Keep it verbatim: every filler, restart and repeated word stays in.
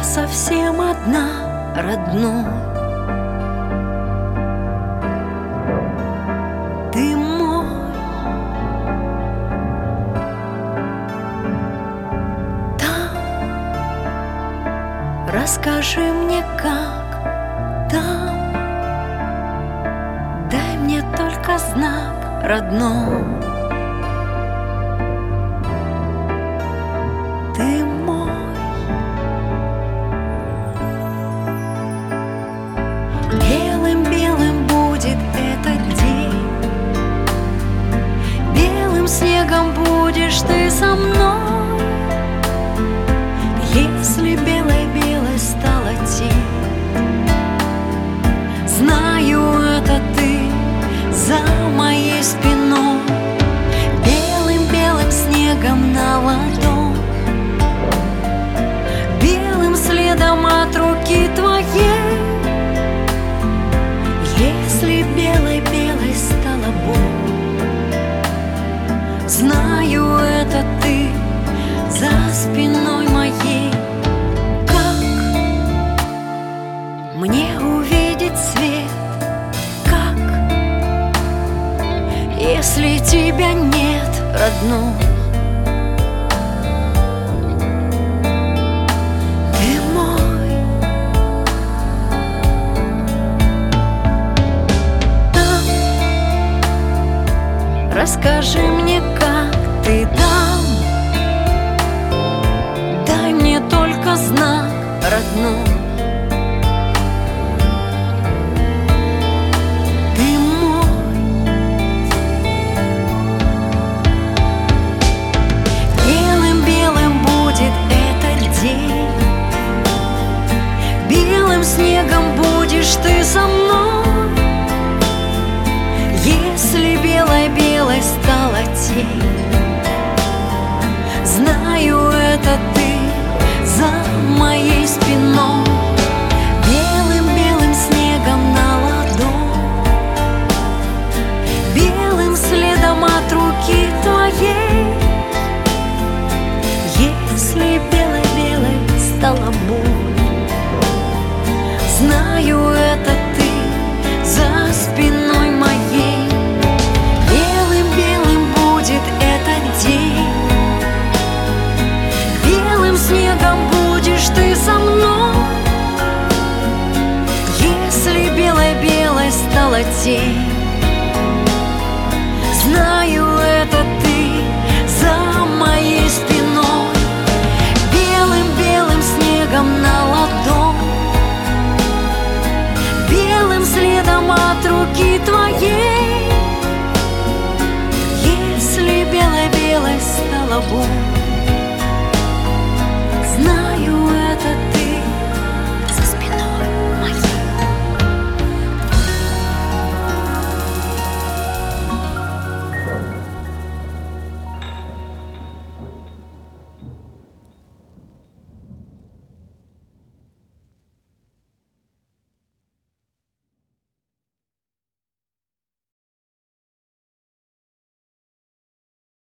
я совсем одна, родной. Ты мой. Там, расскажи мне, как там. Дай мне только знак, родной. Ты мой. Белым-белым будет этот день, белым снегом будешь ты со мной. Если белой-белой стала тень, знаю, это ты за моей спиной. Белым-белым снегом на ладонь, белым следом от руки твоей. Если белой-белой стала боль, знаю, это ты за спиной моей. Как мне увидеть свет? Как, если тебя нет, родной? Ты мой. Там, расскажи мне, как ты там. Дай мне только знак, родной. Ты мой. Белым-белым будет этот день, белым снегом будешь ты со мной. Если белой-белой стала тень, знаю, это ты за моей спиной. Белым-белым снегом на ладонь, белым следом от руки твоей. Если белой-белой стала боль, знаю, это ты за спиной моей. Белым-белым будет этот день, белым снегом будешь ты со мной. Если белой-белой стала тень, знаю, это ты за моей спиной. Белым-белым снегом на ладонь, белым следом от руки твоей. Если белой-белой стала боль, знаю, это ты